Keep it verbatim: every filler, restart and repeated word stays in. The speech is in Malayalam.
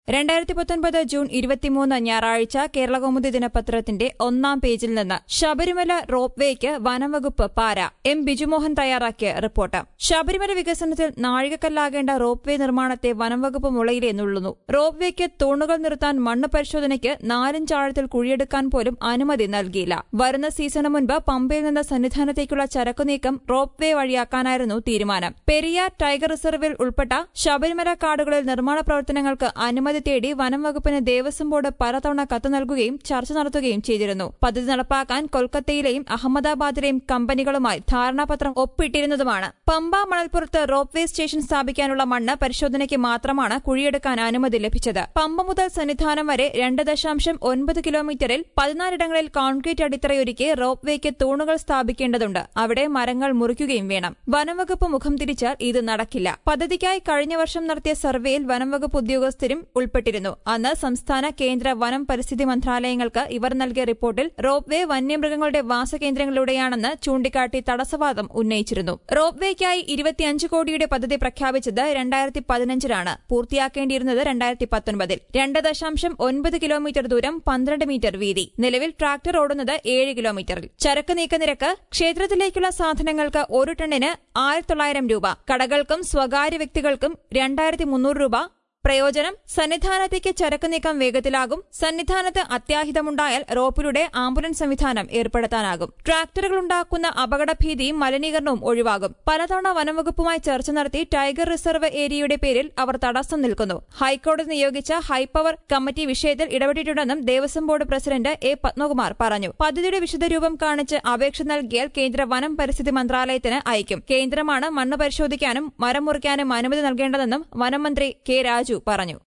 രണ്ടായിരത്തി പത്തൊൻപത് ജൂൺ ഇരുപത്തിമൂന്ന് ഞായറാഴ്ച കേരളകൗമുദി ദിനപത്രത്തിന്റെ ഒന്നാം പേജിൽ നിന്ന് ശബരിമല റോപ്വേക്ക് വനംവകുപ്പ് പാര. എം ബിജുമോഹൻ തയ്യാറാക്കിയ റിപ്പോർട്ട്. ശബരിമല വികസനത്തിൽ നാഴികക്കല്ലാകേണ്ട റോപ്വേ നിർമ്മാണത്തെ വനംവകുപ്പ് മുളയിലേ നുള്ളുന്നു. റോപ്വേക്ക് തൂണുകൾ നിർത്താൻ മണ്ണ് പരിശോധനയ്ക്ക് നാലിഞ്ചാഴത്തിൽ കുഴിയെടുക്കാൻ പോലും അനുമതി നൽകിയില്ല. വരുന്ന സീസണ് മുൻപ് പമ്പയിൽ നിന്ന് സന്നിധാനത്തേക്കുള്ള ചരക്കുനീക്കം റോപ്വേ വഴിയാക്കാനായിരുന്നു തീരുമാനം. പെരിയാർ ടൈഗർ റിസർവിൽ ഉൾപ്പെട്ട ശബരിമല കാടുകളിൽ നിർമ്മാണ പ്രവർത്തനങ്ങൾക്ക് അനുമതി തേടി വനംവകുപ്പിന് ദേവസ്വം ബോർഡ് പലതവണ കത്ത് നൽകുകയും ചർച്ച നടത്തുകയും ചെയ്തിരുന്നു. പദ്ധതി നടപ്പാക്കാൻ കൊൽക്കത്തയിലെയും അഹമ്മദാബാദിലെയും കമ്പനികളുമായി ധാരണാപത്രം ഒപ്പിട്ടിരുന്നതുമാണ്. പമ്പ മണൽപ്പുറത്ത് റോപ്വേ സ്റ്റേഷൻ സ്ഥാപിക്കാനുള്ള മണ്ണ് പരിശോധനയ്ക്ക് മാത്രമാണ് കുഴിയെടുക്കാൻ അനുമതി ലഭിച്ചത്. പമ്പ മുതൽ സന്നിധാനം വരെ രണ്ട് ദശാംശം ഒൻപത് കിലോമീറ്ററിൽ പതിനാലിടങ്ങളിൽ കോൺക്രീറ്റ് അടിത്തറയൊരുക്കി റോപ്വേക്ക് തൂണുകൾ സ്ഥാപിക്കേണ്ടതുണ്ട്. അവിടെ മരങ്ങൾ മുറിക്കുകയും വേണം. വനംവകുപ്പ് മുഖം തിരിച്ചാൽ ഇത് നടക്കില്ല. പദ്ധതിക്കായി കഴിഞ്ഞ വർഷം നടത്തിയ സർവേയിൽ വനംവകുപ്പ് ഉദ്യോഗസ്ഥരും ഉൾപ്പെട്ടിരുന്നു. അന്ന് സംസ്ഥാന കേന്ദ്ര വനം പരിസ്ഥിതി മന്ത്രാലയങ്ങൾക്ക് ഇവർ നൽകിയ റിപ്പോർട്ടിൽ റോപ്വേ വന്യമൃഗങ്ങളുടെ വാസകേന്ദ്രങ്ങളിലൂടെയാണെന്ന് ചൂണ്ടിക്കാട്ടി തടസ്സവാദം ഉന്നയിച്ചിരുന്നു. റോപ്വേക്കായി ഇരുപത്തിയഞ്ച് കോടിയുടെ പദ്ധതി പ്രഖ്യാപിച്ചത് രണ്ടായിരത്തി പതിനഞ്ചിലാണ്. പൂർത്തിയാക്കേണ്ടിയിരുന്നത് രണ്ടായിരത്തി പത്തൊൻപതിൽ. രണ്ട് ദശാംശം ഒൻപത് കിലോമീറ്റർ ദൂരം, പന്ത്രണ്ട് മീറ്റർ വീതി. നിലവിൽ ട്രാക്ടർ ഓടുന്നത് ഏഴ് കിലോമീറ്ററിൽ. ചരക്ക് നീക്കനിരക്ക് ക്ഷേത്രത്തിലേക്കുള്ള സാധനങ്ങൾക്ക് ഒരു ടണ്ണിന് ആയിരത്തി തൊള്ളായിരം രൂപ, കടകൾക്കും സ്വകാര്യ വ്യക്തികൾക്കും രണ്ടായിരത്തി മുന്നൂറ് രൂപ. പ്രയോജനം: സന്നിധാനത്തേക്ക് ചരക്ക് നീക്കം വേഗത്തിലാകും. സന്നിധാനത്ത് അത്യാഹിതമുണ്ടായാൽ റോപ്പിലൂടെ ആംബുലൻസ് സംവിധാനം ഏർപ്പെടുത്താനാകും. ട്രാക്ടറുകളുണ്ടാക്കുന്ന അപകടഭീതിയും മലിനീകരണവും ഒഴിവാകും. പലതവണ വനംവകുപ്പുമായി ചർച്ച നടത്തി ടൈഗർ റിസർവ് ഏരിയയുടെ പേരിൽ അവർ തടസ്സം നിൽക്കുന്നു. ഹൈക്കോടതി നിയോഗിച്ച ഹൈപ്പവർ കമ്മിറ്റി വിഷയത്തിൽ ഇടപെട്ടിട്ടുണ്ടെന്നും ദേവസ്വം ബോർഡ് പ്രസിഡന്റ് എ പത്മകുമാർ പറഞ്ഞു. പദ്ധതിയുടെ വിശദരൂപം കാണിച്ച് അപേക്ഷ നൽകിയാൽ കേന്ദ്ര വനം പരിസ്ഥിതി മന്ത്രാലയത്തിന് അയക്കും. കേന്ദ്രമാണ് മണ്ണ് പരിശോധിക്കാനും മരം മുറിക്കാനും അനുമതി നൽകേണ്ടതെന്നും വനം മന്ത്രി കെ രാജു പറഞ്ഞു.